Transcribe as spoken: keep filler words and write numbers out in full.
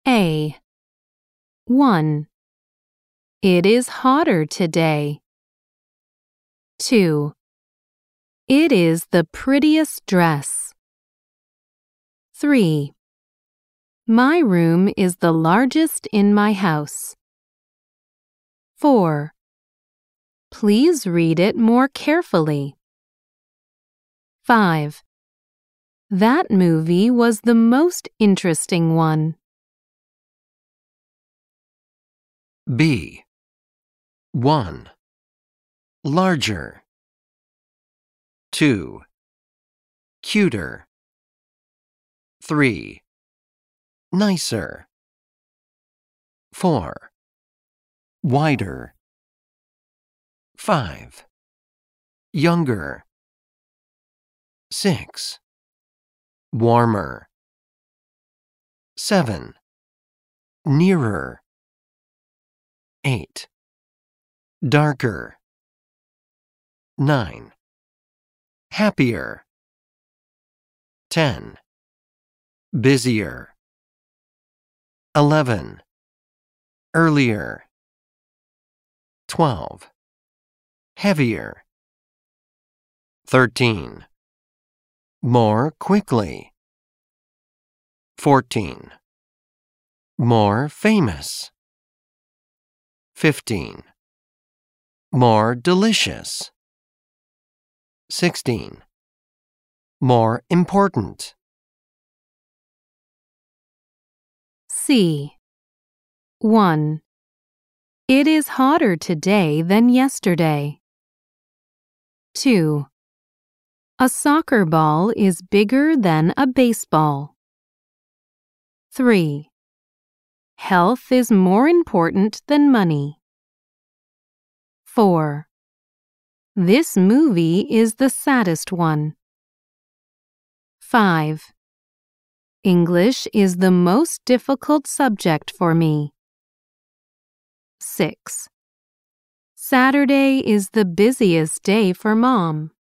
A. one. It is hotter today. two. It is the prettiest dress. three. My room is the largest in my house. four. Please read it more carefully. five. That movie was the most interesting one. B. one. Larger. two. Cuter. three. Nicer. four. Wider. five. Younger. six. Warmer. seven. Nearer. eight. Darker. nine. Happier. ten. Busier. eleven. Earlier. twelve. Heavier. thirteen. More quickly. fourteen. More famous. fifteen. More delicious. sixteen. More important. C. one. It is hotter today than yesterday. two. A soccer ball is bigger than a baseball. three. Health is more important than money. four. This movie is the saddest one. five. English is the most difficult subject for me. six. Saturday is the busiest day for Mom.